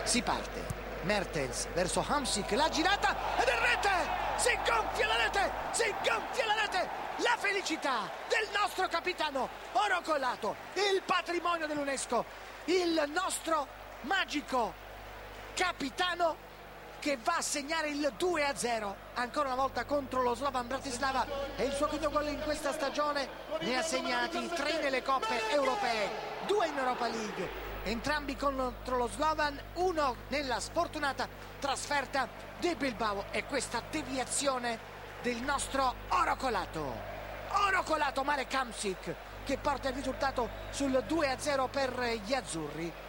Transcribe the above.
Si parte. Mertens verso Hamsik, la girata ed è rete! Si gonfia la rete! Si gonfia la rete! La felicità del nostro capitano oro colato, il patrimonio dell'UNESCO, il nostro magico capitano che va a segnare il 2-0 ancora una volta contro lo Slovan Bratislava, e il suo quinto gol in questa stagione. Ne ha segnati 3 nelle coppe europee, 2 in Europa League, entrambi contro lo Slovan, 1 nella sfortunata trasferta di Bilbao. E questa deviazione del nostro oro colato Marek Hamsik, che porta il risultato sul 2-0 per gli azzurri.